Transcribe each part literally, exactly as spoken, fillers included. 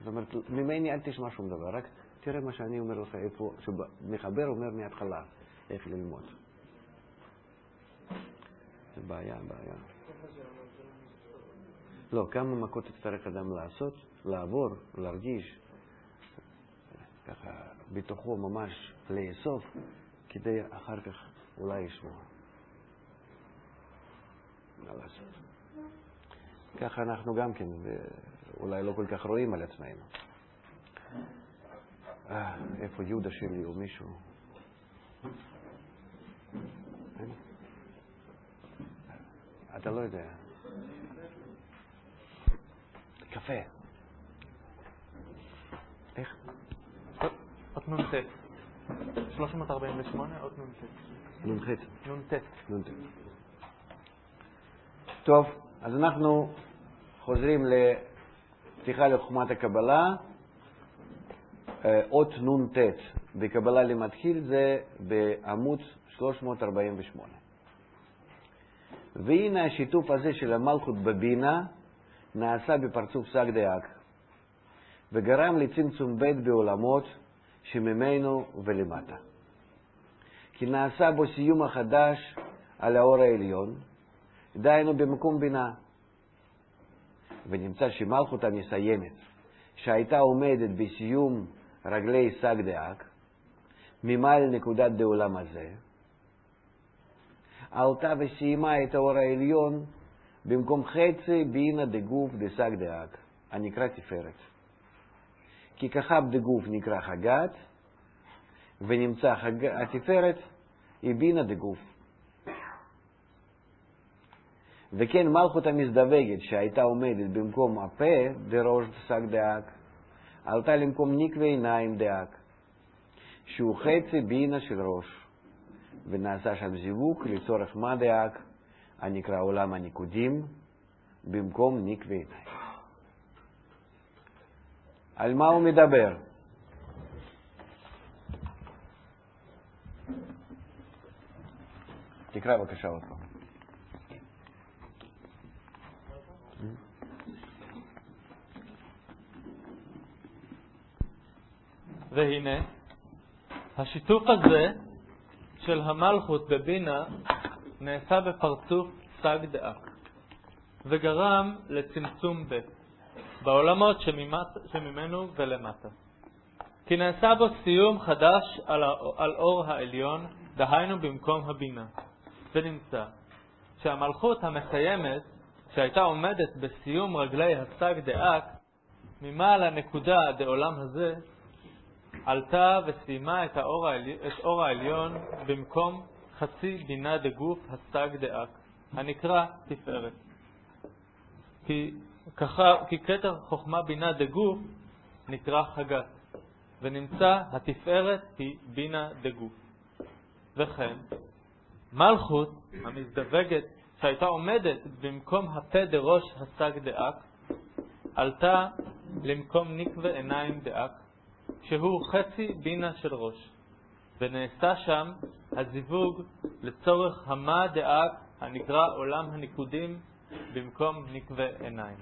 זאת אומרת, ממני אל תשמע שום דבר, רק תראה מה שאני אומר לך, איפה, שמחבר אומר מההתחלה, איך ללמוד. זה בעיה, בעיה. לא, כמה מכות תצטרך אדם לעשות, לעבור, להרגיש, ככה בתוכו ממש לאסוף, כדי אחר כך אולי ישמוע. מה לעשות? ככה אנחנו גם כן, אולי לא כל כך רואים על עצמנו. אה, איפה יהודה שלי או מישהו? אתה לא יודע. קפה. איך? אות נ"ט. שלוש מאות ארבעים ושמונה, אות נ"ט. נ"ח. נ"ט. נ"ט. טוב, אז אנחנו חוזרים לפתיחה לחוכמת הקבלה. אות נ"ט בקבלה למתחיל זה בעמוד שלוש מאות ארבעים ושמונה. והנה השיתוף הזה של המלכות בבינה נעשה בפרצוף סג דאק, וגרם לצמצום בית בעולמות שממנו ולמטה. כי נעשה בו סיום החדש על האור העליון, דהיינו במקום בינה. ונמצא שמלכות המסיימת, שהייתה עומדת בסיום רגלי סג דאק, ממעל נקודת דעולם הזה, עלתה וסיימה את האור העליון במקום חצי בינה דגוף דסג דאק, הנקרא תפארת. כי כחב דגוף נקרא חגת, ונמצא חג... התפארת היא בינה דגוף. וכן מלכות המזדווגת שהייתה עומדת במקום הפה דראש דסג דאק, עלתה למקום נקבי עיניים דאק, שהוא חצי בינה של ראש, ונעשה שם זיווג לצורך מה דאק, הנקרא עולם הניקודים, במקום נקבי עיניים. על מה הוא מדבר? תקרא בבקשה עוד פעם. והנה, השיתוף הזה של המלכות בבינה נעשה בפרצוף סג דאק, וגרם לצמצום בית בעולמות שממט, שממנו ולמטה. כי נעשה בו סיום חדש על, על אור העליון, דהיינו במקום הבינה. ונמצא שהמלכות המסיימת, שהייתה עומדת בסיום רגלי הסג דאק, ממעל הנקודה דעולם הזה, עלתה וסיימה את האור, את אור העליון במקום חצי בינה דגוף הסג דאק, הנקרא תפארת. כי, ככה, כי כתר חוכמה בינה דגוף נקרא חגת, ונמצא התפארת היא בינה דגוף. וכן, מלכות המזדווגת שהייתה עומדת במקום הפה דראש הסג דאק, עלתה למקום נקבי עיניים דאק, שהוא חצי בינה של ראש, ונעשה שם הזיווג לצורך המה דאק, הנקרא עולם הניקודים, במקום נקבי עיניים.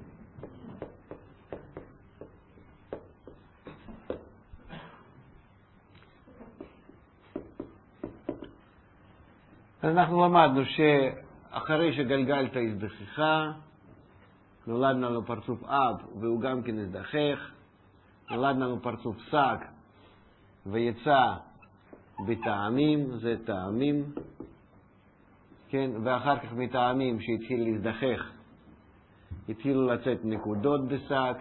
אנחנו למדנו שאחרי שגלגלת הזדחך, נולד לנו פרצוף אב והוא גם כן הזדחך, נולד לנו פרצוף סג ויצא בטעמים, זה טעמים, כן, ואחר כך מטעמים שהתחיל להזדחך התחילו לצאת נקודות דסג,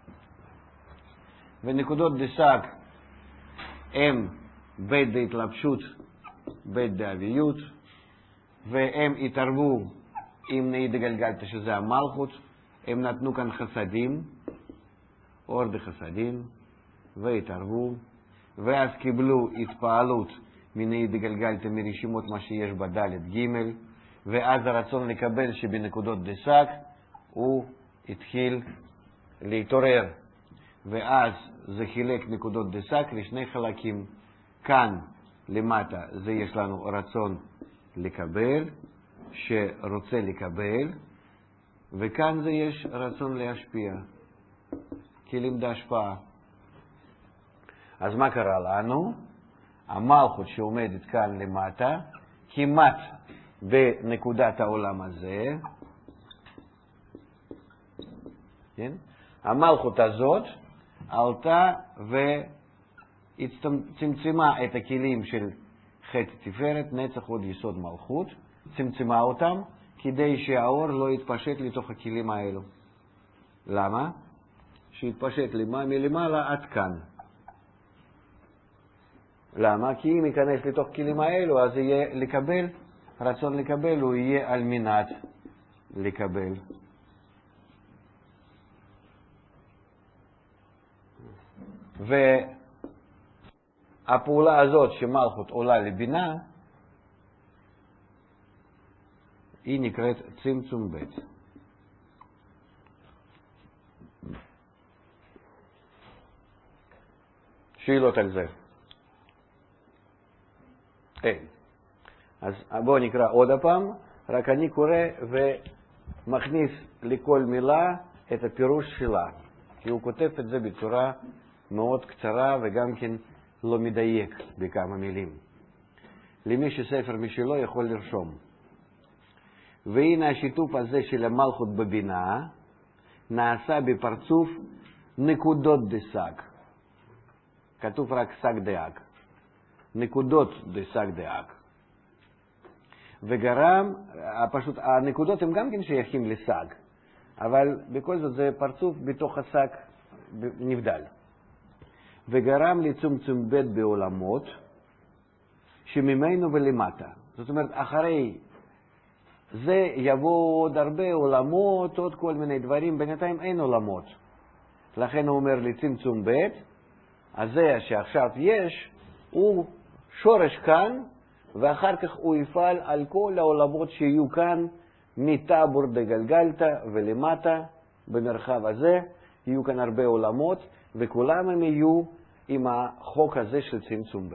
ונקודות דסג הם בית בהתלבשות, בית באביות, והם התערבו עם נאי דגלגלתא שזה המלכות, הם נתנו כאן חסדים, אור דחסדים, והתערבו, ואז קיבלו התפעלות מנאי דגלגלתא מרשימות מה שיש בדלת ג', ואז הרצון לקבל שבנקודות דסג הוא התחיל להתעורר, ואז זה חילק נקודות דסג לשני חלקים. כאן למטה זה יש לנו רצון לקבל, שרוצה לקבל, וכאן זה יש רצון להשפיע. כלים דהשפעה. אז מה קרה לנו? המלכות שעומדת כאן למטה, כמעט בנקודת העולם הזה, כן? המלכות הזאת עלתה וצמצמה את הכלים של חטא תפארת, נצח הוד יסוד מלכות, צמצמה אותם כדי שהאור לא יתפשט לתוך הכלים האלו. למה? שיתפשט מלמעלה עד כאן. למה? כי אם ייכנס לתוך כלים האלו, אז יהיה לקבל, רצון לקבל הוא יהיה על מנת לקבל. והפעולה הזאת שמלכות עולה לבינה, היא נקראת צמצום ב'. שאלות על זה? אין. אז בואו נקרא עוד הפעם, רק אני קורא ומכניס לכל מילה את הפירוש שלה, כי הוא כותב את זה בצורה מאוד קצרה וגם כן לא מדייק בכמה מילים. למי שספר משלו יכול לרשום. והנה השיתוף הזה של המלכות בבינה נעשה בפרצוף נקודות דסג. כתוב רק סג דאג. נקודות דסג דאג. וגרם, פשוט, הנקודות הם גם כן שייכים לסג, אבל בכל זאת זה פרצוף בתוך הסג נבדל. וגרם לצמצום ב' בעולמות שממנו ולמטה. זאת אומרת, אחרי זה יבואו עוד הרבה עולמות, עוד כל מיני דברים, בינתיים אין עולמות. לכן הוא אומר לצמצום ב', הזה שעכשיו יש, הוא שורש כאן, ואחר כך הוא יפעל על כל העולמות שיהיו כאן, מטאבור דגלגלתא ולמטה, במרחב הזה, יהיו כאן הרבה עולמות, וכולם הם יהיו עם החוק הזה של צמצום ב'.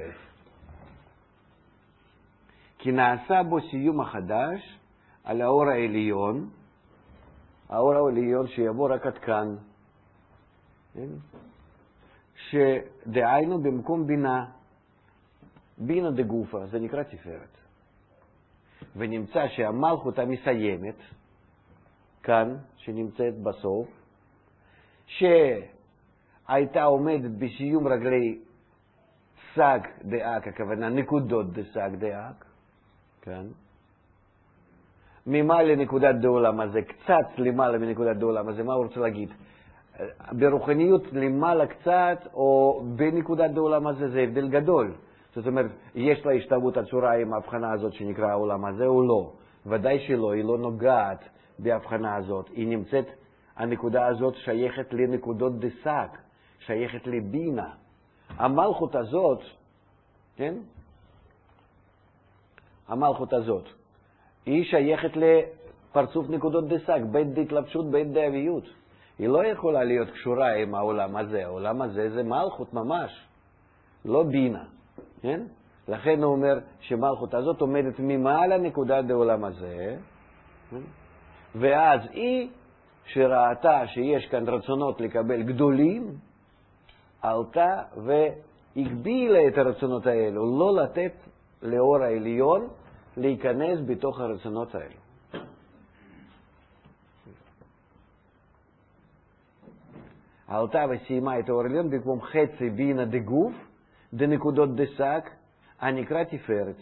כי נעשה בו סיום החדש על האור העליון, האור העליון שיבוא רק עד כאן, שדהיינו במקום בינה, בינה דגופה, זה נקרא תפארת. ונמצא שהמלכות המסיימת, כאן, שנמצאת בסוף, שהייתה עומדת בסיום רגלי סג דאק, הכוונה נקודות דסג דאק, כאן, ממעלה נקודת דעולם הזה, קצת למעלה מנקודת דעולם הזה, מה הוא רוצה להגיד? ברוחניות למעלה קצת, או בנקודת דעולם הזה, זה הבדל גדול. זאת אומרת, יש לה השתלבות הצורה עם ההבחנה הזאת שנקרא העולם הזה או לא? ודאי שלא, היא לא נוגעת בהבחנה הזאת. היא נמצאת, הנקודה הזאת שייכת לנקודות דסג, שייכת לבינה. המלכות הזאת, כן? המלכות הזאת, היא שייכת לפרצוף נקודות דסג, בית דהתלבשות, בית דאביות. היא לא יכולה להיות קשורה עם העולם הזה. העולם הזה זה מלכות ממש, לא בינה. כן? לכן הוא אומר שמלכות הזאת עומדת ממעלה נקודת העולם הזה, ואז היא שראתה שיש כאן רצונות לקבל גדולים, עלתה והגבילה את הרצונות האלו, לא לתת לאור העליון להיכנס בתוך הרצונות האלו. עלתה וסיימה את האור העליון במקום חצי בינה דגוף, דנקודות דסג, הנקרא תפארת.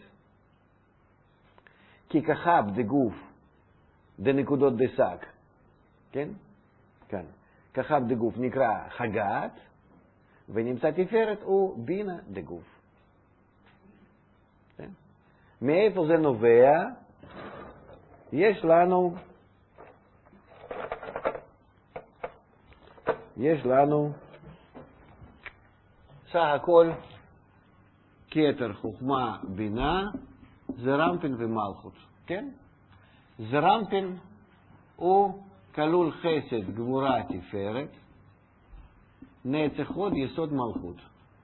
כי כחב דגוף, דנקודות דסג, כן? כאן. כחב דגוף נקרא חגת, ונמצא תפארת הוא בינה דגוף. כן? מאיפה זה נובע? יש לנו, יש לנו, סך הכל, כתר, חוכמה, בינה, זרמפין ומלכות, כן? זרמפין הוא כלול חסד, גבורה, תפארת, נצח הוד, יסוד מלכות.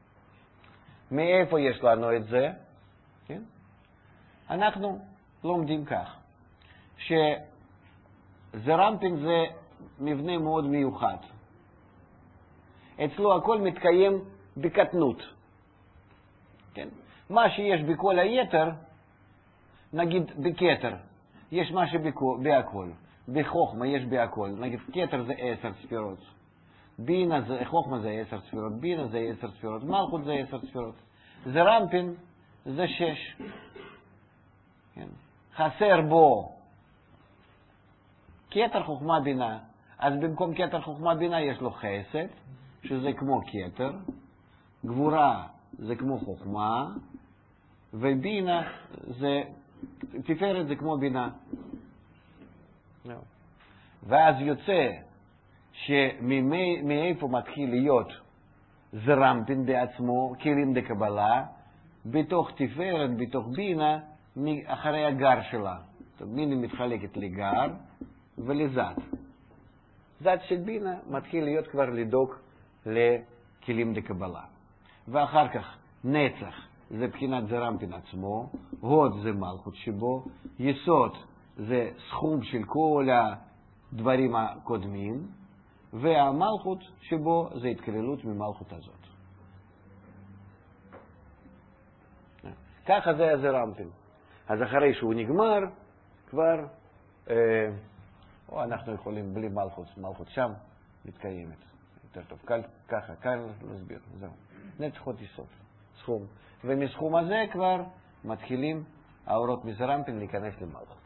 מאיפה יש לנו את זה? כן? אנחנו לומדים כך, שזרמפין זה מבנה מאוד מיוחד. אצלו הכל מתקיים בקטנות. כן? מה שיש בכל היתר, נגיד בכתר, יש מה שבהכל. בחוכמה יש בהכל. נגיד כתר זה עשר ספירות. בינה זה, חוכמה זה עשר ספירות. בינה זה עשר ספירות. מלכות זה עשר ספירות. זה רמפין זה שש. כן? חסר בו כתר חוכמה בינה. אז במקום כתר חוכמה בינה יש לו חסד, שזה כמו כתר. גבורה זה כמו חוכמה. ובינה זה, תפארת זה כמו בינה. No. ואז יוצא שמאיפה מתחיל להיות זרמפין בעצמו, כלים דקבלה, בתוך תפארת, בתוך בינה, אחרי הגר שלה. בינה מתחלקת לגר ולזת. זת של בינה מתחיל להיות כבר לדוק לכלים דקבלה. ואחר כך נצח זה בחינת זרמפין עצמו, הוד זה מלכות שבו, יסוד זה סכום של כל הדברים הקודמים, והמלכות שבו זה התקללות ממלכות הזאת. ככה זה הזרמפין. אז אחרי שהוא נגמר, כבר, אה, או אנחנו יכולים בלי מלכות, מלכות שם מתקיימת. יותר טוב, קל, ככה, קל להסביר, זהו. נצח עוד יסוד, סכום. ומסכום הזה כבר מתחילים האורות מזרמפין להיכנס למלכות.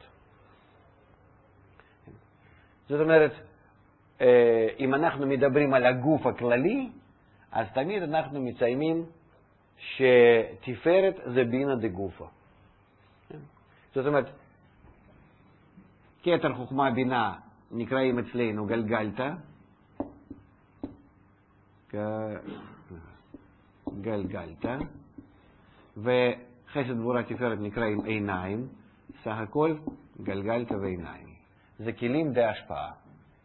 זאת אומרת, אם אנחנו מדברים על הגוף הכללי, אז תמיד אנחנו מציינים שתפארת זה בינה דגופה. זאת אומרת, כתר חוכמה בינה נקראים אצלנו גלגלתא, גלגלתא, וחסד גבורה תפארת נקראים עיניים, סך הכל גלגלתא ועיניים. זה כלים די השפעה.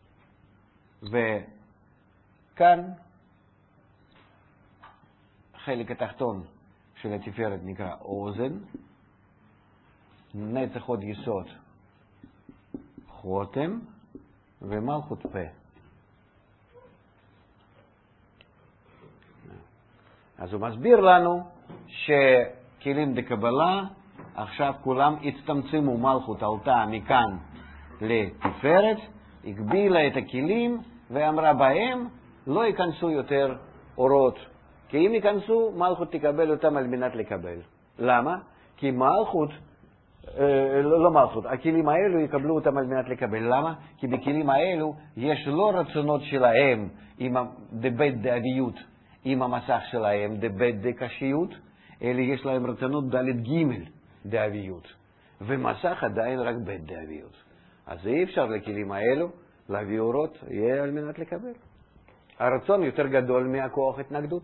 וכאן חלק התחתון של התפארת נקרא אוזן, נצח עוד יסוד חותם ומלכות פה. אז הוא מסביר לנו שכלים דקבלה עכשיו כולם הצטמצמו, מלכות עלתה מכאן לתפארת, הגבילה את הכלים ואמרה בהם לא ייכנסו יותר אורות, כי אם ייכנסו מלכות תקבל אותם על מנת לקבל. למה? כי מלכות, אה, לא מלכות, הכלים האלו יקבלו אותם על מנת לקבל. למה? כי בכלים האלו יש לא רצונות שלהם עם דבית דאביות, עם המסך שלהם דבית דקשיות, אלא יש להם רצונות דלת ג' דאביות, ומסך עדיין רק בית דאביות. אז אי אפשר לכלים האלו להביא אורות, יהיה על מנת לקבל. הרצון יותר גדול מהכוח התנגדות.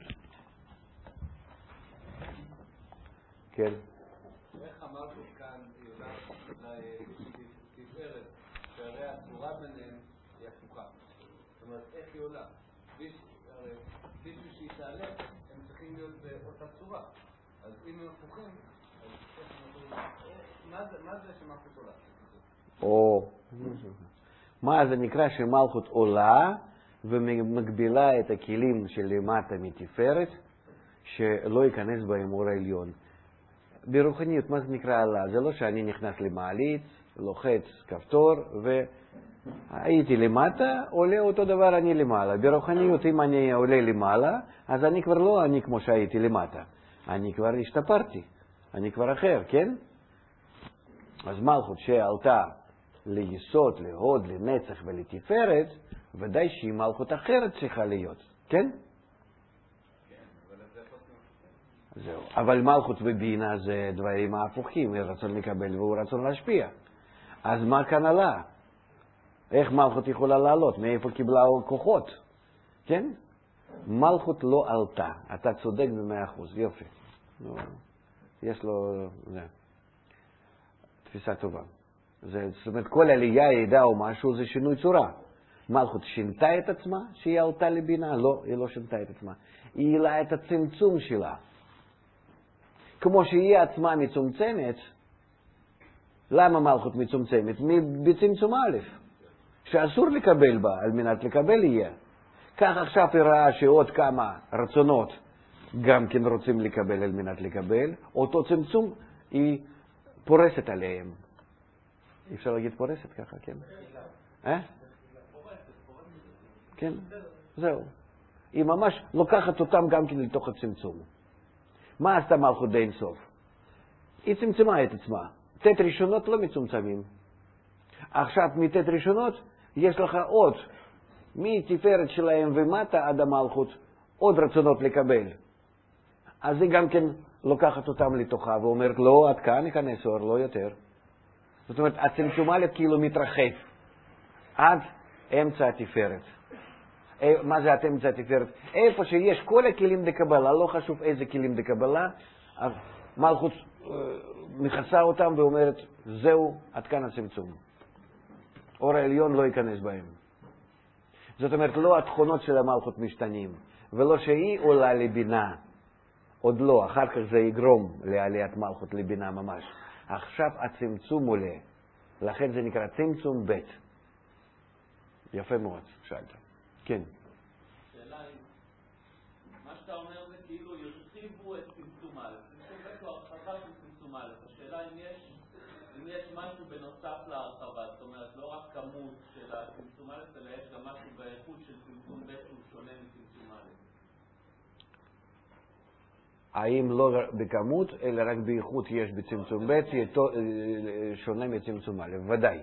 כן. איך המלכות כאן יודעת תפארת, שהרי הצורה ביניהם היא הפוכה. זאת אומרת, איך היא עולה? בשביל שהיא תעלה, הם צריכים להיות באותה צורה. אז אם הם הפוכים, אז איך הם יכולים... מה זה שמלכות עולה? או, מה זה נקרא שמלכות עולה ומגבילה את הכלים שלמטה מתפארת שלא ייכנס בהם אור העליון. ברוחניות מה זה נקרא עלה? זה לא שאני נכנס למעלית, לוחץ כפתור והייתי למטה, עולה אותו דבר אני למעלה. ברוחניות אם אני עולה למעלה, אז אני כבר לא אני כמו שהייתי למטה. אני כבר השתפרתי, אני כבר אחר, כן? אז מלכות שעלתה ליסוד, להוד, לנצח ולתפארת, ודאי שהיא מלכות אחרת צריכה להיות, כן? זהו. אבל מלכות ובינה זה דברים ההפוכים, הוא רצון לקבל והוא רצון להשפיע. אז מה כאן עלה? איך מלכות יכולה לעלות? מאיפה קיבלה כוחות? כן? מלכות לא עלתה. אתה צודק במאה אחוז, יופי. יש לו... זה. תפיסה טובה. זה, זאת אומרת, כל עלייה, ידע או משהו, זה שינוי צורה. מלכות שינתה את עצמה שהיא עלתה לבינה? לא, היא לא שינתה את עצמה. היא העלה את הצמצום שלה. כמו שהיא עצמה מצומצמת, למה מלכות מצומצמת? בצמצום א', שאסור לקבל בה, על מנת לקבל יהיה. כך עכשיו היא ראה שעוד כמה רצונות גם כן רוצים לקבל על מנת לקבל, אותו צמצום היא פורסת עליהם. אי אפשר להגיד פורסת ככה, כן? אה? כן, זהו. היא ממש לוקחת אותם גם כן לתוך הצמצום. מה עשתה מלכות די אינסוף? היא צמצמה את עצמה. תת ראשונות לא מצומצמים. עכשיו מתת ראשונות יש לך עוד, מתפארת שלהם ומטה עד המלכות, עוד רצונות לקבל. אז היא גם כן לוקחת אותם לתוכה ואומרת, לא, עד כאן ייכנס אור, לא יותר. זאת אומרת, הצמצום א' כאילו מתרחב עד אמצע התפארת. מה זה עד אמצע התפארת? איפה שיש כל הכלים דקבלה, לא חשוב איזה כלים דקבלה, מלכות מכסה אותם ואומרת, זהו, עד כאן הצמצום. אור העליון לא ייכנס בהם. זאת אומרת, לא התכונות של המלכות משתנים, ולא שהיא עולה לבינה. עוד לא, אחר כך זה יגרום לעליית מלכות לבינה ממש. עכשיו הצמצום עולה, לכן זה נקרא צמצום ב'. יפה מאוד, שאלת. כן. השאלה היא, מה שאתה אומר זה כאילו ירחיבו את צמצום א', צמצום ב' הוא הרחבה של צמצום א'. השאלה אם יש, אם יש משהו בנוסף להרחבה, זאת אומרת לא רק כמות של הצמצום א', אלא יש גם משהו באיכות של צמצום ב' שהוא שונה מצמצום א'. האם לא בכמות, אלא רק באיכות יש בצמצום ב' שונה מצמצום א', ודאי.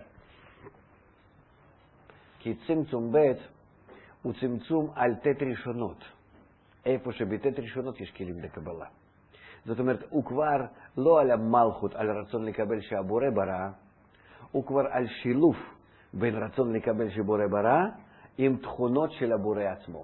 כי צמצום ב' הוא צמצום על תת ראשונות. איפה שבתת ראשונות יש כלים לקבלה. זאת אומרת, הוא כבר לא על המלכות, על הרצון לקבל שהבורא ברא, הוא כבר על שילוב בין רצון לקבל שבורא ברא, עם תכונות של הבורא עצמו.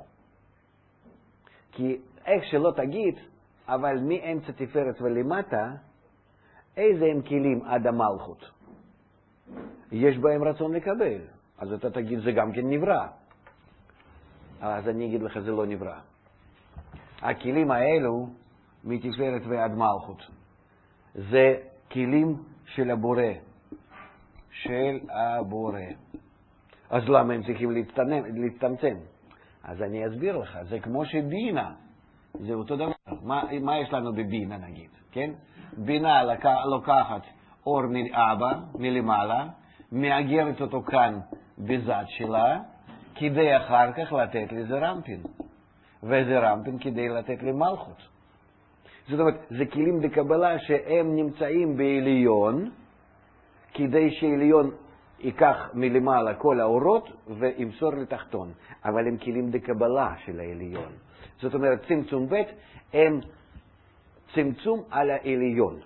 כי איך שלא תגיד, אבל מאמצע תפארת ולמטה, איזה הם כלים עד המלכות? יש בהם רצון לקבל. אז אתה תגיד, זה גם כן נברא. אז אני אגיד לך, זה לא נברא. הכלים האלו, מתפארת ועד מלכות, זה כלים של הבורא. של הבורא. אז למה הם צריכים להצטמצם? אז אני אסביר לך, זה כמו שבינה. זה אותו דבר. מה, מה יש לנו בבינה נגיד? כן? בינה לוקחת אור מאבא, מלמעלה, מאגרת אותו כאן בזד שלה, כדי אחר כך לתת לזה רמפין. וזה רמפין כדי לתת למלכות. זאת אומרת, זה כלים לקבלה שהם נמצאים בעליון, כדי שעליון ייקח מלמעלה כל האורות וימסור לתחתון. אבל הם כלים לקבלה של העליון. זאת אומרת, צמצום ב' הם צמצום על העליון.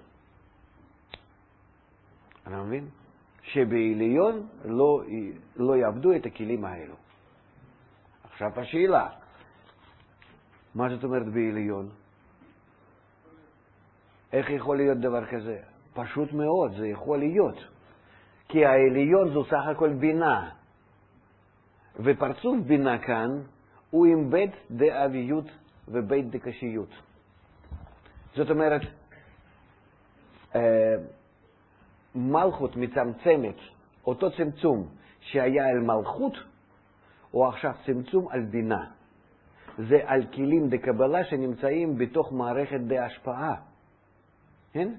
אני מבין? שבעליון לא, לא יעבדו את הכלים האלו. עכשיו השאלה, מה זאת אומרת בעליון? איך יכול להיות דבר כזה? פשוט מאוד, זה יכול להיות. כי העליון זו סך הכל בינה. ופרצוף בינה כאן הוא עם בית דאביות ובית דקשיות. זאת אומרת, מלכות מצמצמת, אותו צמצום שהיה על מלכות, הוא עכשיו צמצום על בינה. זה על כלים דקבלה שנמצאים בתוך מערכת דהשפעה. כן?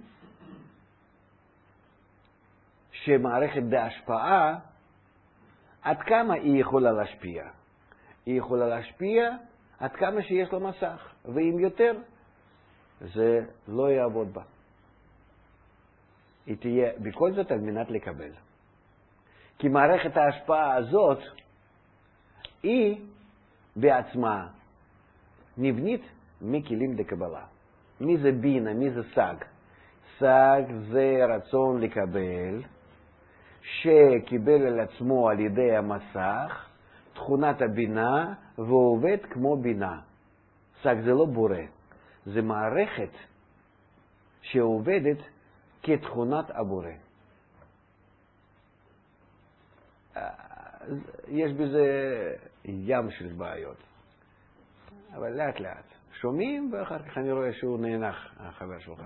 שמערכת דהשפעה, עד כמה היא יכולה להשפיע? היא יכולה להשפיע עד כמה שיש לה מסך, ואם יותר, זה לא יעבוד בה. היא תהיה בכל זאת על מנת לקבל. כי מערכת ההשפעה הזאת, היא בעצמה נבנית מכלים לקבלה. מי זה בינה? מי זה סג? סג זה רצון לקבל, שקיבל על עצמו על ידי המסך, תכונת הבינה, ועובד כמו בינה. סג זה לא בורא, זה מערכת שעובדת כתכונת הבורא. יש בזה ים של בעיות, אבל לאט לאט. שומעים ואחר כך אני רואה שהוא נאנח, החבר שלך.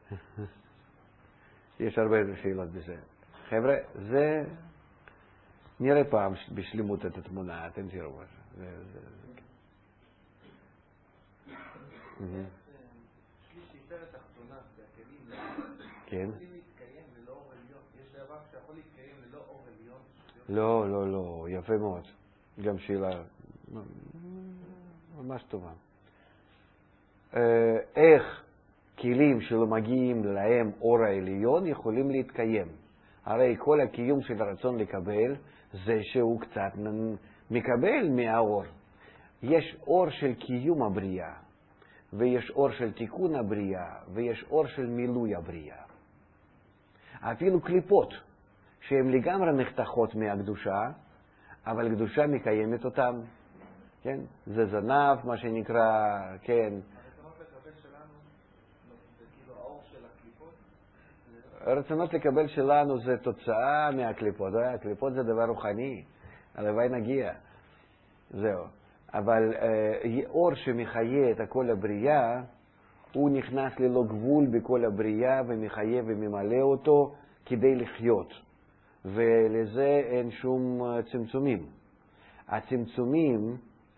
יש הרבה שאלות בזה. חבר'ה, זה נראה פעם בשלמות את התמונה, אתם תראו. שיטה התחתונה, והכלים כן. יכולים להתקיים ללא אור עליון. יש דבר שיכול להתקיים ללא אור עליון? לא, לא, לא, יפה מאוד. גם שאלה ממש טובה. איך כלים שלא מגיעים להם אור העליון יכולים להתקיים? הרי כל הקיום של הרצון לקבל זה שהוא קצת מקבל מהאור. יש אור של קיום הבריאה, ויש אור של תיקון הבריאה, ויש אור של מילוי הבריאה. אפילו קליפות, שהן לגמרי נחתכות מהקדושה, אבל קדושה מקיימת אותם. כן? זה זנב, מה שנקרא, כן. הרצונות לקבל שלנו, זה כאילו האור של הקליפות? הרצונות לקבל שלנו זה תוצאה מהקליפות. הקליפות זה דבר רוחני, הלוואי נגיע. זהו. אבל אה, אור שמחיה את כל הבריאה, הוא נכנס ללא גבול בכל הבריאה ומחיה וממלא אותו כדי לחיות. ולזה אין שום צמצומים. הצמצומים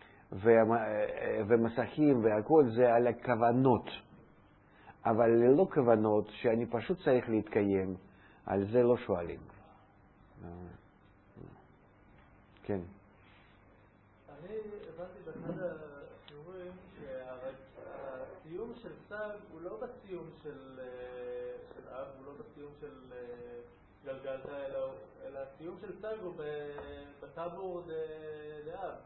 ומסכים והכל זה על הכוונות. אבל ללא כוונות שאני פשוט צריך להתקיים, על זה לא שואלים. כן. אני הבנתי באחד השיעורים שהסיום של סג הוא לא בסיום של אב, הוא לא בסיום של גלגלתא, אלא הסיום של סג הוא בטבור דאב.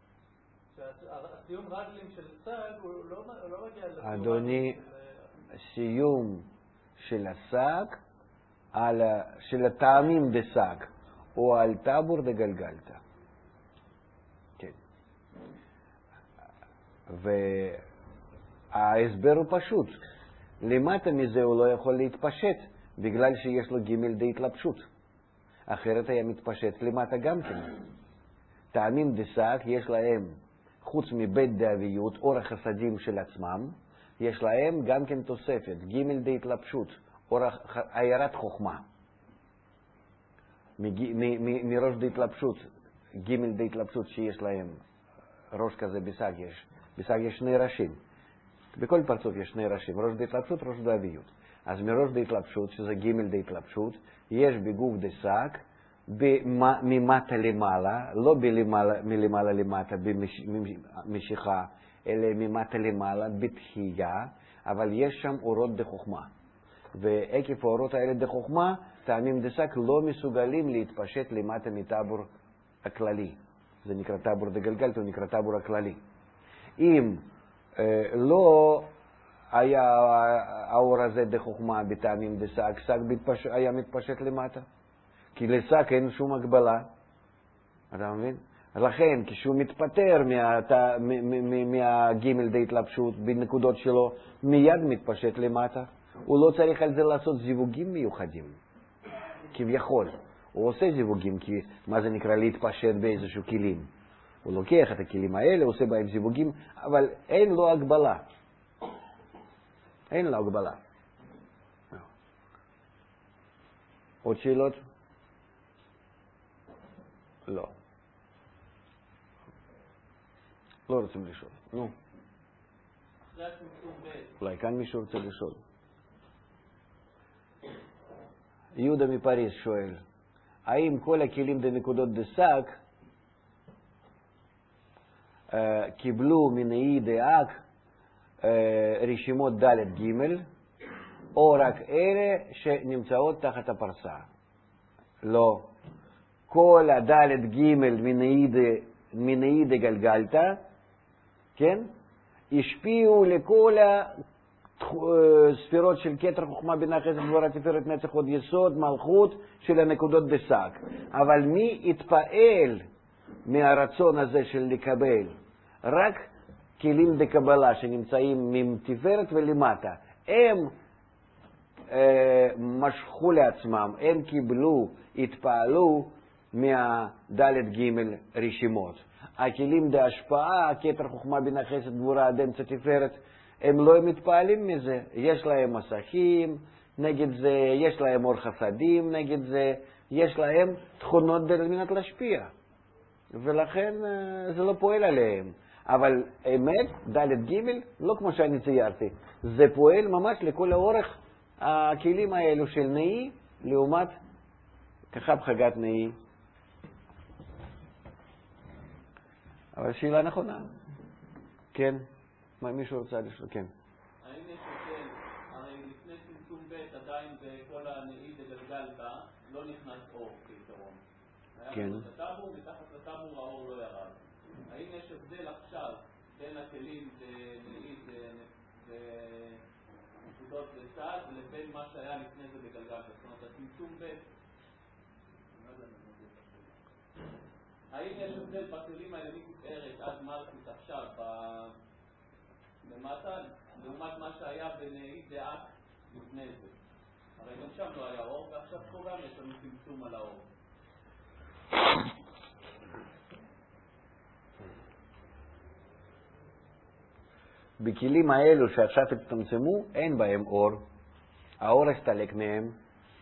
הסיום רגלים של סג הוא לא מגיע לסיום רגלים. אדוני, סיום של הסג, של הטעמים דסג, או על טבור דגלגלתא. כן. וההסבר הוא פשוט. למטה מזה הוא לא יכול להתפשט, בגלל שיש לו גימל דהתלבשות. אחרת היה מתפשט למטה גם כן. טעמים דסג יש להם, חוץ מבית דאביות, אור החסדים של עצמם, יש להם גם כן תוספת, גימל דהתלבשות, אור עיירת חוכמה. מראש דהתלבשות, גימל דהתלבשות שיש להם, ראש כזה בסג יש. בסג יש שני ראשים. בכל פרצוף יש שני ראשים, ראש דהתלבשות, ראש דאביות. אז מראש דהתלבשות, שזה גימל דהתלבשות, יש בגוף דסג, ממטה למעלה, לא מלמעלה למטה במשיכה, אלא ממטה למעלה בתחייה, אבל יש שם אורות דחוכמה. ועקב האורות האלה דחוכמה, טעמים דסג לא מסוגלים להתפשט למטה מטבור הכללי. זה נקרא טבור דגלגלתא, הוא נקרא טבור הכללי. אם אה, לא היה האור הזה דחוכמה בטעמים דסג, סג מתפש... היה מתפשט למטה. כי לסג אין שום הגבלה. אתה מבין? לכן, כשהוא מתפטר מהת... מהגימל דהתלבשות בנקודות שלו, מיד מתפשט למטה. הוא לא צריך על זה לעשות זיווגים מיוחדים. כביכול. הוא עושה זיווגים, כי מה זה נקרא להתפשט באיזשהו כלים. הוא לוקח את הכלים האלה, עושה בהם זיווגים, אבל אין לו הגבלה. אין לו הגבלה. עוד שאלות? לא. לא רוצים לשאול. נו. אולי כאן מישהו רוצה לשאול. יהודה מפריז שואל, האם כל הכלים דנקודות דסג אה, קיבלו מנאי דאק אה, רשימות ד' ג' או רק אלה שנמצאות תחת הפרסה? לא. כל הד' ג' מנאי דגלגלתא, כן? השפיעו לכל הספירות של כתר חוכמה בינה חסד גבורה תפארת נצח הוד יסוד מלכות של הנקודות דסג. אבל מי התפעל מהרצון הזה של לקבל? רק כלים דקבלה שנמצאים מתפארת ולמטה. הם אה, משכו לעצמם, הם קיבלו, התפעלו מהדלת ג' רשימות. הכלים דהשפעה, כתר חוכמה בינה חסד גבורה עד אמצע תפארת, הם לא מתפעלים מזה. יש להם מסכים נגד זה, יש להם אור חסדים נגד זה, יש להם תכונות על מנת להשפיע, ולכן זה לא פועל עליהם. אבל אמת, ד' ג', לא כמו שאני ציירתי, זה פועל ממש לכל האורך הכלים האלו של נאי, לעומת ככה בחגת נאי. אבל שאלה נכונה. כן? מה מישהו רוצה לשאול? כן. האם יש הבדל, הרי לפני צמצום ב' עדיין בכל הנאי דגלגלתא לא נכנס אור כעיקרון. כן. היה את הטבור, מתחת לטבור האור לא ירד. האם יש הבדל עכשיו בין הכלים בנאי ונקודות לצד לבין מה שהיה לפני זה בגלגלתא? זאת אומרת, הצמצום ב' האם יש הבדל בכלים האלה מתפארת עד מלכות עכשיו למטה, לעומת מה שהיה בנאי דאק לפני זה? הרי גם שם לא היה אור, ועכשיו פה גם יש לנו צמצום על האור. בכלים האלו שעכשיו הצטמצמו, אין בהם אור. האור הסתלק מהם.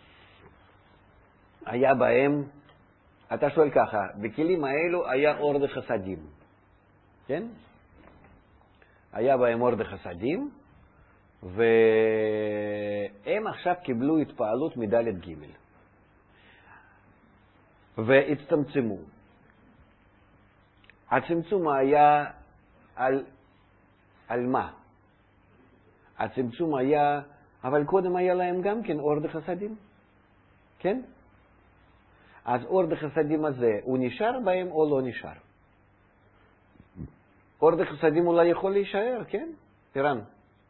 היה בהם, אתה שואל ככה, בכלים האלו היה אור דחסדים. כן? היה בהם אור דחסדים, והם עכשיו קיבלו התפעלות מדלת ג' והצטמצמו. הצמצום היה על, על מה? הצמצום היה, אבל קודם היה להם גם כן אור דחסדים. כן? אז אור דחסדים הזה, הוא נשאר בהם או לא נשאר? אור דחסדים אולי יכול להישאר, כן? אירן.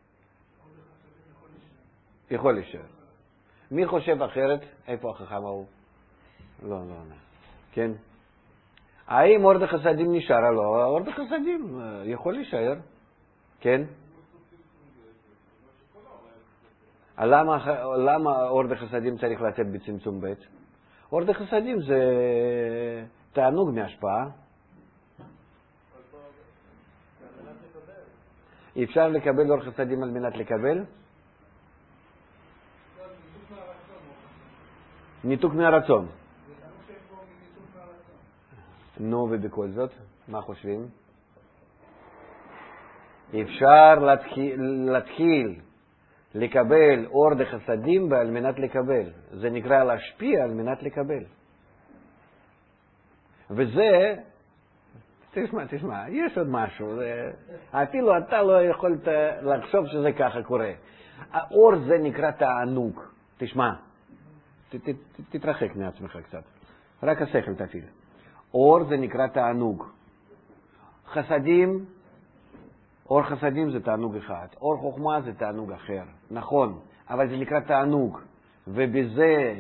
יכול להישאר. מי חושב אחרת? איפה החכם ההוא? לא, לא, לא. כן? האם אור דחסדים נשאר? לא, אור דחסדים יכול להישאר. כן? למה, למה אור דחסדים צריך לצאת בצמצום ב'? אור דחסדים זה תענוג מהשפעה. אפשר לקבל אור חסדים על מנת לקבל? ניתוק מהרצון. נו, ובכל זאת, מה חושבים? אפשר להתחיל, להתחיל לקבל אור דחסדים על מנת לקבל. זה נקרא להשפיע על מנת לקבל. וזה, תשמע, תשמע, יש עוד משהו. זה, אפילו אתה לא יכולת לחשוב שזה ככה קורה. האור זה נקרא תענוג. תשמע, ת, ת, ת, תתרחק מעצמך קצת. רק השכל תפעיל. אור זה נקרא תענוג. חסדים, אור חסדים זה תענוג אחד. אור חוכמה זה תענוג אחר. נכון, אבל זה נקרא תענוג. ובזה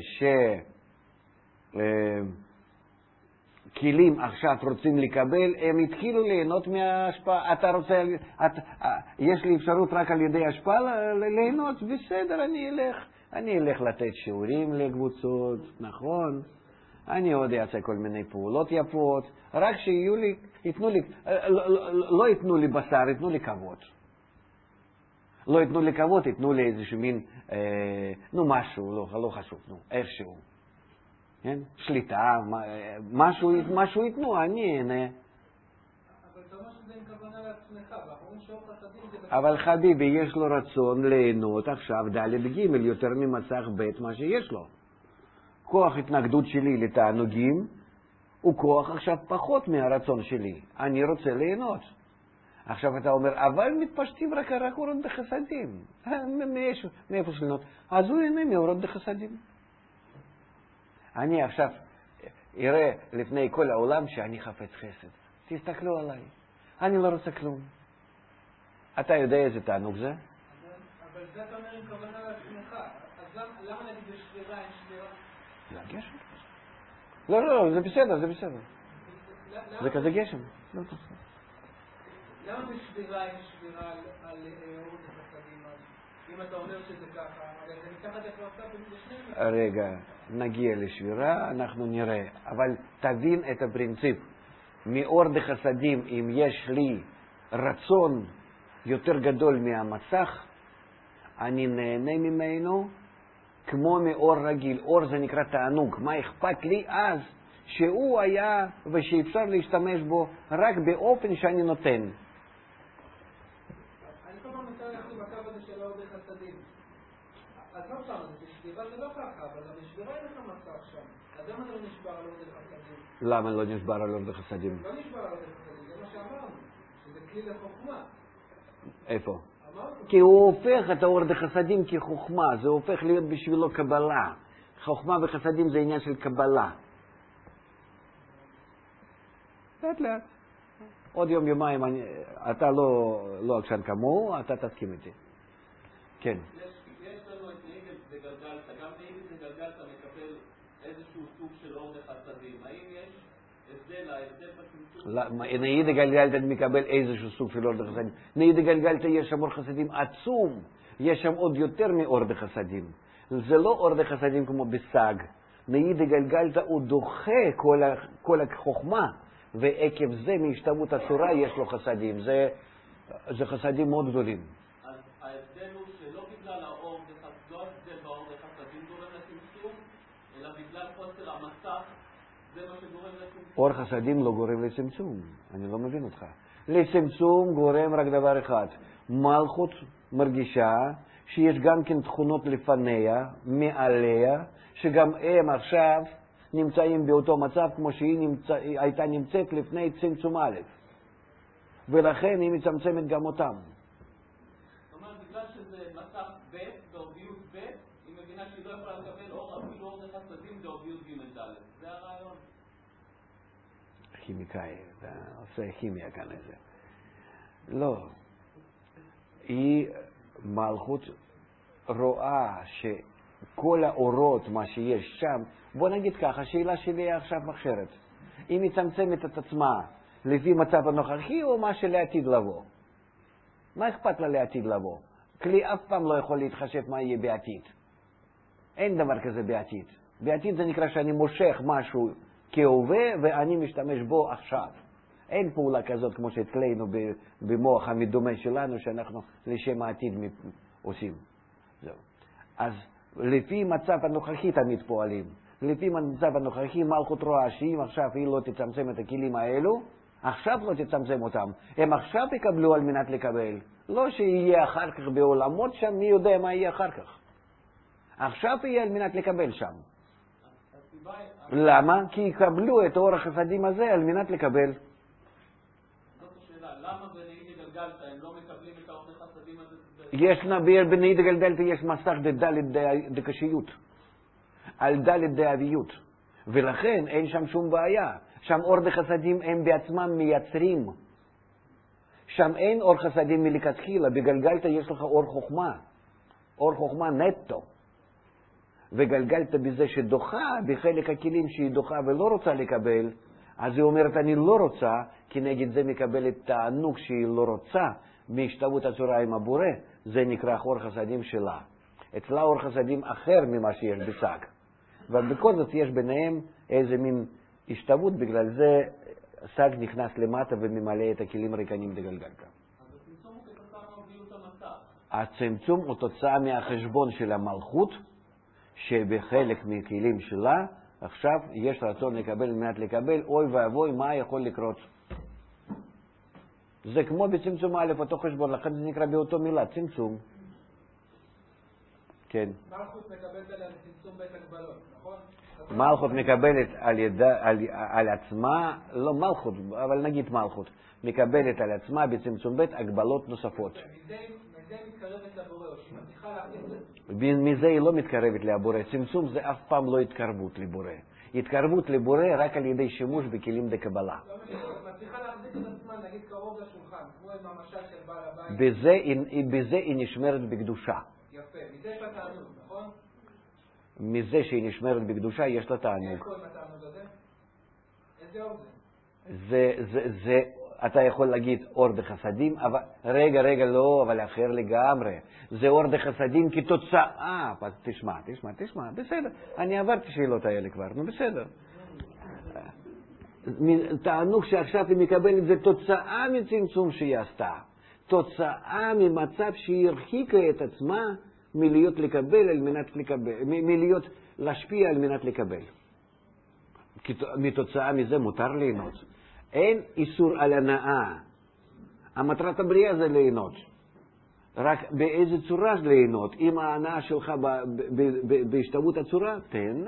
שכלים עכשיו רוצים לקבל, הם התחילו ליהנות מההשפעה. אתה רוצה, את, יש לי אפשרות רק על ידי השפעה ליהנות, בסדר, אני אלך. אני אלך לתת שיעורים לקבוצות, נכון? אני עוד אעשה כל מיני פעולות יפות, רק שיהיו לי, יתנו לי, לא, לא, לא יתנו לי בשר, יתנו לי כבוד. לא יתנו לי כבוד, יתנו לי איזשהו מין, אה, נו משהו, לא, לא חשוב, נו, איכשהו. כן? שליטה, משהו, משהו יתנו, אני אהנה. אבל אתה אומר שזה עם כוונה לעצמך, ואחרים שאור חסדים זה... אבל חביבי, יש לו רצון ליהנות עכשיו ד' ג' יותר ממצח ב' מה שיש לו. כוח התנגדות שלי לתענוגים הוא כוח עכשיו פחות מהרצון שלי. אני רוצה ליהנות. עכשיו אתה אומר, אבל מתפשטים רק רק אורות דחסדים. מאיפה של ליהנות? אז הוא ייהנה מאורות דחסדים. אני עכשיו אראה לפני כל העולם שאני חפץ חסד. תסתכלו עליי. אני לא רוצה כלום. אתה יודע איזה תענוג זה? אבל זה אתה אומר עם כוונה לעצמך. אז למה נגיד בשבירה אין שבירה? זה הגשם. לא, לא, לא, זה בסדר, זה בסדר. זה כזה גשם. למה בשבירה אין שבירה על אורות החסדים? אם אתה אומר שזה ככה, אבל זה מתחת לפרסה בשנינו. רגע, נגיע לשבירה, אנחנו נראה. אבל תבין את הפרינציפ. מאור דחסדים, אם יש לי רצון יותר גדול מהמצח, אני נהנה ממנו כמו מאור רגיל. אור זה נקרא תענוג. מה אכפת לי אז שהוא היה ושאפשר להשתמש בו רק באופן שאני נותן. אני כל פעם מתאר לך עם הקו הזה של האור בחסדים. אז לא פעם, בשבירה זה לא ככה, אבל בשבירה אין לך מצב שם. אז למה לא נשבר על אור בחסדים? למה לא נשבר על אור בחסדים? לא נשבר על אור בחסדים, זה מה שאמרנו. שזה כלי לחוכמה. איפה? כי הוא הופך את האור בחסדים כחוכמה, זה הופך להיות בשבילו קבלה. חוכמה וחסדים זה עניין של קבלה. לאט לאט. עוד יום יומיים, אני, אתה לא, לא עקשן כמוהו, אתה תסכים איתי. כן. יש, יש לנו את נהיגל דגלגלתא, גם נהיגל דגלגלתא מקבל איזשהו סוג של אור בחסדים. האם יש הבדל, ההבדל בצמצום? נהיגל דגלגלתא מקבל איזשהו סוג של אור בחסדים. נהיגל דגלגלתא יש שם אור חסדים עצום, יש שם עוד יותר מאור בחסדים. זה לא אור בחסדים כמו בסג. נהיגל דגלגלתא הוא דוחה כל, ה, כל החוכמה. ועקב זה מהשתוות הצורה יש לו חסדים. זה, זה חסדים מאוד גדולים. אז ההבדל הוא שלא בגלל האור, לא ההבדל באור וחסדים גורם לצמצום, אלא בגלל חוסר המצב, זה מה שגורם לצמצום. אור חסדים לא גורם לצמצום. אני לא מבין אותך. לצמצום גורם רק דבר אחד. מלכות מרגישה שיש גם כן תכונות לפניה, מעליה, שגם הם עכשיו נמצאים באותו מצב כמו שהיא נמצא, הייתה נמצאת לפני צמצום א', ולכן היא מצמצמת גם אותם. זאת אומרת, בגלל שזה מצב ב' באוביות ב', היא מבינה שהיא לא יכולה לקבל אור, אפילו אור לחסדים באוביות ג' ד'. זה הרעיון. כימיקאי, אתה עושה כימיה כאן איזה. לא. היא מלכות רואה ש... כל האורות, מה שיש שם, בוא נגיד ככה, השאלה שלי עכשיו אחרת. היא מצמצמת את עצמה לפי מצב הנוכחי או מה שלעתיד לבוא? מה אכפת לה לעתיד לבוא? כלי אף פעם לא יכול להתחשב מה יהיה בעתיד. אין דבר כזה בעתיד. בעתיד זה נקרא שאני מושך משהו כהווה ואני משתמש בו עכשיו. אין פעולה כזאת כמו שאצלנו במוח המדומה שלנו שאנחנו לשם העתיד עושים. זהו. אז לפי מצב הנוכחי תמיד פועלים. לפי מצב הנוכחי מלכות רואה שאם עכשיו היא לא תצמצם את הכלים האלו, עכשיו לא תצמצם אותם. הם עכשיו יקבלו על מנת לקבל. לא שיהיה אחר כך בעולמות שם, מי יודע מה יהיה אחר כך. עכשיו יהיה על מנת לקבל שם. למה? כי יקבלו את אור החסדים הזה על מנת לקבל. זאת השאלה, למה בנהיגל דגלגלתא הם לא מקבלים את האור החסדים הזה? יש נביר בנהיגל דגלגלתא יש מסך דלת דקשיות, על דלת דאביות, ולכן אין שם שום בעיה. שם אור דחסדים הם בעצמם מייצרים. שם אין אור חסדים מלכתחילה, בגלגלתא יש לך אור חוכמה, אור חוכמה נטו. וגלגלתא בזה שדוחה בחלק הכלים שהיא דוחה ולא רוצה לקבל, אז היא אומרת אני לא רוצה, כי נגד זה מקבלת תענוג שהיא לא רוצה, מהשתוות הצורה עם הבורא, זה נקרא אור חסדים שלה. אצלה אור חסדים אחר ממה שיש בסג. ובכל זאת יש ביניהם איזה מין השתוות, בגלל זה סג נכנס למטה וממלא את הכלים הריקנים דגלגלתא. אז הצמצום הוא כתוצאה מהוביות המצב. הצמצום הוא תוצאה מהחשבון של המלכות, שבחלק מכלים שלה, עכשיו יש רצון לקבל מנת לקבל, אוי ואבוי מה יכול לקרות. זה כמו בצמצום א' אותו חשבון, לכן זה נקרא באותו מילה, צמצום. כן. מלכות מקבלת עליה צמצום בית הגבלות, נכון? מלכות מקבלת על, ידה, על, על עצמה, לא מלכות, אבל נגיד מלכות, מקבלת על עצמה בצמצום בית הגבלות נוספות. מזה היא מתקרבת לבורא, או שהיא מצליחה להכניס... מזה היא לא מתקרבת לבורא. צמצום זה אף פעם לא התקרבות לבורא. התקרבות לבורא רק על ידי שימוש בכלים דקבלה. לא מצליחה להחזיק את עצמה, נגיד קרוב לשולחן, כמו עם המשל של בעל הבית. בזה, בזה היא נשמרת בקדושה. יפה, מזה יש לה תענוג, נכון? מזה שהיא נשמרת בקדושה יש לה תענוג. איך קוראים התענוג הזה? איזה אור זה? זה, זה, זה, אתה יכול להגיד אור דחסדים, אבל רגע, רגע, לא, אבל אחר לגמרי. זה אור דחסדים כתוצאה. תשמע, תשמע, תשמע, בסדר. אני עברתי שאלות האלה כבר, נו בסדר. תענוג שעכשיו היא מקבלת זה תוצאה מצמצום שהיא עשתה. תוצאה ממצב שהיא הרחיקה את עצמה מלהיות לקבל על מנת לקבל, מלהיות להשפיע על מנת לקבל. מתוצאה מזה מותר ליהנות. אין איסור על הנאה. המטרת הבריאה זה ליהנות. רק באיזה צורה ליהנות. אם ההנאה שלך בהשתוות הצורה, תן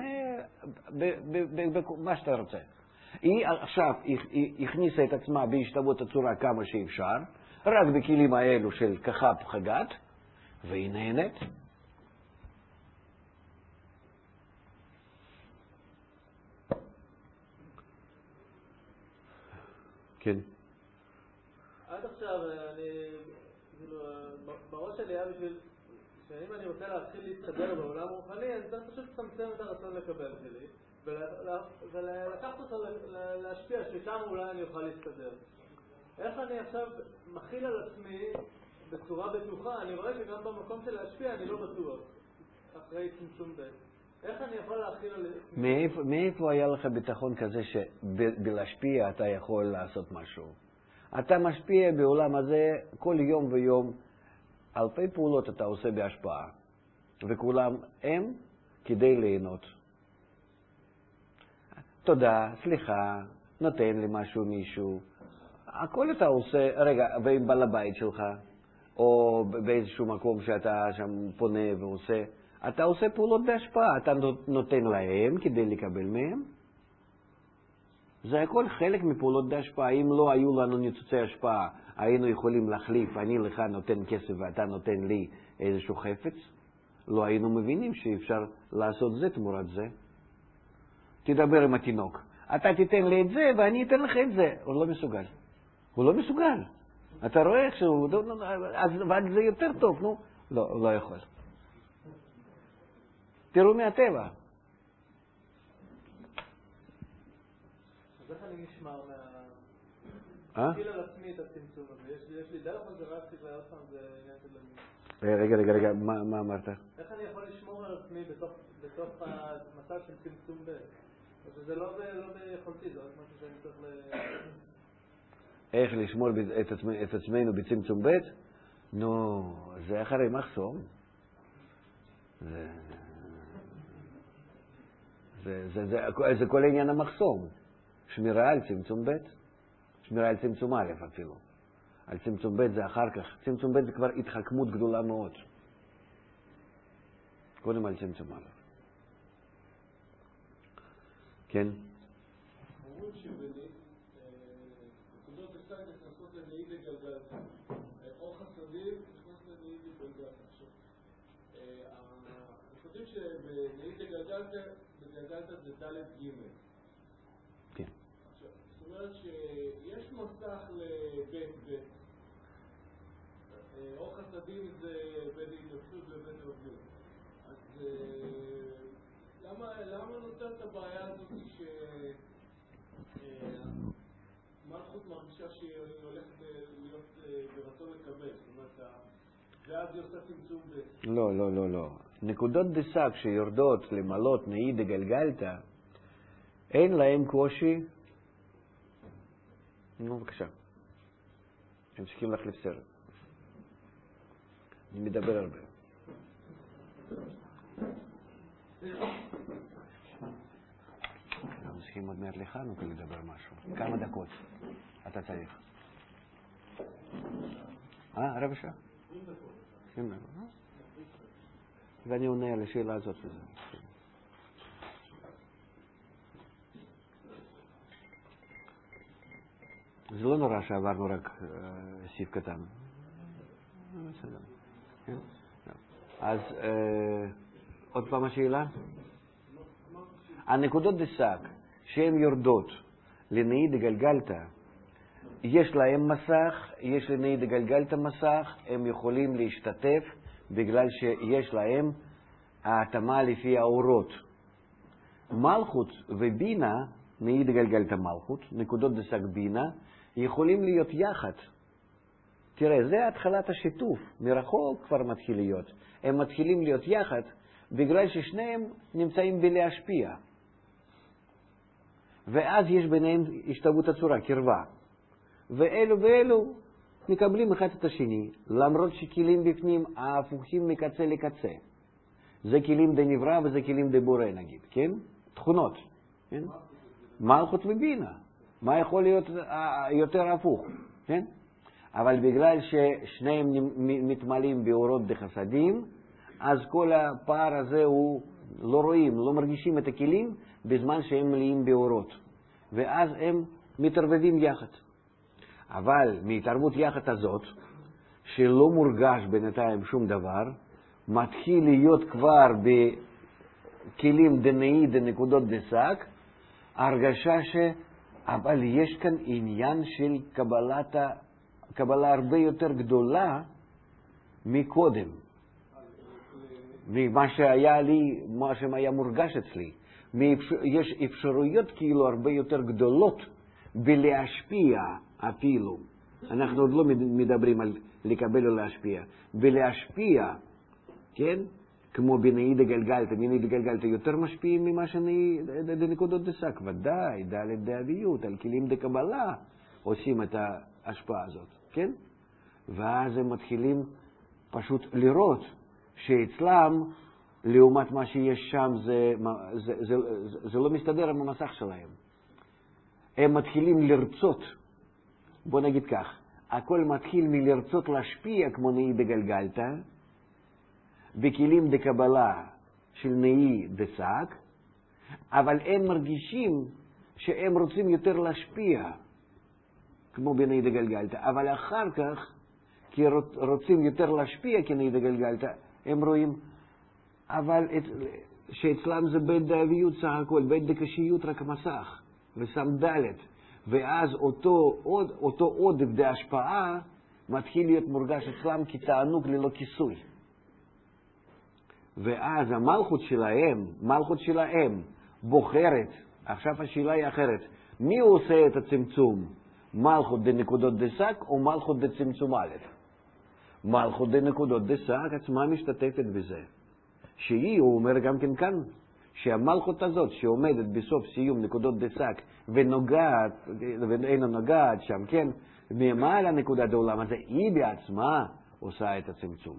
מה שאתה רוצה. היא עכשיו הכניסה את עצמה בהשתוות הצורה כמה שאפשר, רק בכלים האלו של כחב חגת, והיא נהנית. כן. עד עכשיו, אני, כאילו, בראש שלי היה בשביל, שאם אני רוצה להתחיל להתחבר בעולם רוחני, אני צריך פשוט לצמצם את הרצון לקבל שלי, ולקחת אותו להשפיע, ששם אולי אני אוכל להסתדר. איך אני עכשיו מכיל על עצמי בצורה בטוחה? אני רואה שגם במקום של להשפיע אני לא בטוח, אחרי צמצום ב'. איך אני יכול להכיל על עצמי? מאיפה היה לך ביטחון כזה שבלהשפיע אתה יכול לעשות משהו? אתה משפיע בעולם הזה כל יום ויום, אלפי פעולות אתה עושה בהשפעה, וכולם הם כדי ליהנות. תודה, סליחה, נותן לי משהו מישהו, הכל אתה עושה, רגע, ועם בעל הבית שלך, או באיזשהו מקום שאתה שם פונה ועושה, אתה עושה פעולות בהשפעה, אתה נותן להם כדי לקבל מהם. זה הכל חלק מפעולות בהשפעה. אם לא היו לנו ניצוצי השפעה, היינו יכולים להחליף, אני לך נותן כסף ואתה נותן לי איזשהו חפץ, לא היינו מבינים שאפשר לעשות זה תמורת זה. תדבר עם התינוק, אתה תיתן לי את זה ואני אתן לך את זה. הוא לא מסוגל. הוא לא מסוגל. אתה רואה איך שהוא, אז זה יותר טוב, נו. לא, הוא לא יכול. תראו מהטבע. אז איך אני נשמר מה... אה? להכיל על עצמי את הצמצום הזה. יש לי דרך הזה, רק צריך להיות פעם, זה עניין של למי. רגע, רגע, רגע, מה אמרת? איך אני יכול לשמור על עצמי בתוך המצב של צמצום ב'? זה לא ביכולתי, זה רק משהו שאני צריך ל... איך לשמור את עצמנו בצמצום ב'? נו, זה אחרי מחסום. זה... זה, זה, זה, זה כל עניין המחסום. שמירה על צמצום ב', שמירה על צמצום א' אפילו. על צמצום ב' זה אחר כך. צמצום ב' זה כבר התחכמות גדולה מאוד. קודם על צמצום א'. כן? אומרים שבנקודות אחד נכנסות לנאי דגלגלתא. אור חסדים נכנס לנאי דגלגלתא. אנחנו יודעים שבנאי דגלגלתא גלגלתא זה ד' ג'. כן. זאת אומרת שיש מסך לבית בית. אור חסדים זה בין התנפשות ובין רבות. אז למה, למה נוצרת הבעיה הזאת שמלכות מרגישה שהיא הולכת להיות ברצון לקבל? זאת אומרת, ואז היא עושה צמצום בית. לא, לא, לא, לא. נקודות דסק שיורדות למלות נאי דגלגלתא, אין להם קושי. נו, בבקשה. הם צריכים להחליף סרט. אני מדבר הרבה. אנחנו צריכים עוד מעט לחנוכה לדבר משהו. כמה דקות אתה צריך? אה, רבע שעה? עשרים דקות. ואני עונה על השאלה הזאת וזה. זה לא נורא שעברנו רק סיב קטן. אז עוד פעם השאלה? הנקודות דסק שהן יורדות לנאי דגלגלתא, יש להם מסך, יש לנאי דגלגלתא מסך, הם יכולים להשתתף בגלל שיש להם ההתאמה לפי האורות. מלכות ובינה, נאי דגלגלתא מלכות, נקודות דסק בינה, יכולים להיות יחד. תראה, זה התחלת השיתוף, מרחוק כבר מתחיל להיות. הם מתחילים להיות יחד בגלל ששניהם נמצאים בלהשפיע. ואז יש ביניהם השתוות הצורה, קרבה. ואלו ואלו מקבלים אחד את השני, למרות שכלים בפנים ההפוכים מקצה לקצה. זה כלים די נברא וזה כלים די בורא נגיד, כן? תכונות, כן? מלכות ובינה. מה יכול להיות יותר הפוך, כן? אבל בגלל ששניהם מתמלאים באורות דחסדים, אז כל הפער הזה הוא לא רואים, לא מרגישים את הכלים בזמן שהם מלאים באורות. ואז הם מתערבבים יחד. אבל מהתערבות יחד הזאת, שלא מורגש בינתיים שום דבר, מתחיל להיות כבר בכלים דנאי דנקודות דסק, הרגשה ש... אבל יש כאן עניין של קבלת, קבלה הרבה יותר גדולה מקודם. ממה שהיה לי, מה שהיה מורגש אצלי. יש אפשרויות כאילו הרבה יותר גדולות בלהשפיע אפילו. אנחנו עוד לא מדברים על לקבל או להשפיע. בלהשפיע, כן? כמו בנאי דגלגלתא, בנאי דגלגלתא יותר משפיעים ממה שנקודות דסק. ודאי, דלת דאביות, על כלים דקבלה עושים את ההשפעה הזאת, כן? ואז הם מתחילים פשוט לראות שאצלם, לעומת מה שיש שם, זה, זה, זה, זה, זה לא מסתדר עם המסך שלהם. הם מתחילים לרצות, בוא נגיד כך, הכל מתחיל מלרצות להשפיע כמו נאי דגלגלתא, בכלים דקבלה של נאי דסק, אבל הם מרגישים שהם רוצים יותר להשפיע, כמו בנאי דגלגלתא, אבל אחר כך, כי רוצים יותר להשפיע כנאי דגלגלתא, הם רואים, אבל את, שאצלם זה בית דאביות סך הכל, בית דקשיות רק מסך, ושם דלת, ואז אותו, עוד, אותו עודף דהשפעה מתחיל להיות מורגש אצלם כתענוג ללא כיסוי. ואז המלכות שלהם, מלכות שלהם, בוחרת, עכשיו השאלה היא אחרת, מי עושה את הצמצום? מלכות דנקודות דסק או מלכות דצמצום א'? מלכות דנקודות דסק עצמה משתתפת בזה. שהיא, הוא אומר גם כן כאן, שהמלכות הזאת שעומדת בסוף סיום נקודות דסק ונוגעת, ואינה נוגעת שם, כן, ממעלה נקודת העולם הזה, היא בעצמה עושה את הצמצום.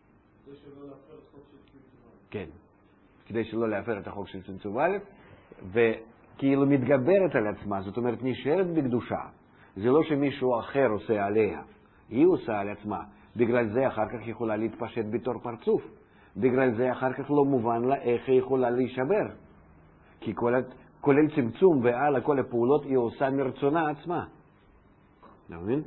כן, כדי שלא להפר את החוק של צמצום א', וכאילו מתגברת על עצמה, זאת אומרת נשארת בקדושה. זה לא שמישהו אחר עושה עליה, היא עושה על עצמה. בגלל זה אחר כך יכולה להתפשט בתור פרצוף. בגלל זה אחר כך לא מובן לה איך היא יכולה להישבר. כי כולל צמצום ועל כל הפעולות היא עושה מרצונה עצמה. מבין?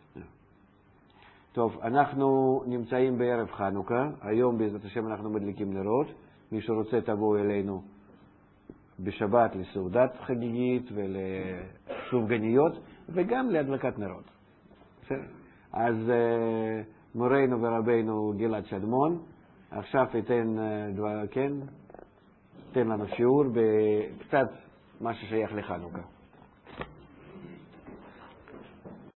טוב, אנחנו נמצאים בערב חנוכה, היום בעזרת השם אנחנו מדליקים נרות, מי שרוצה תבוא אלינו בשבת לסעודת חגיגית ולסופגניות וגם להדלקת נרות. אז מורנו ורבינו גלעד שדמון, עכשיו ייתן דבר, כן, תן לנו שיעור בקצת מה ששייך לחנוכה.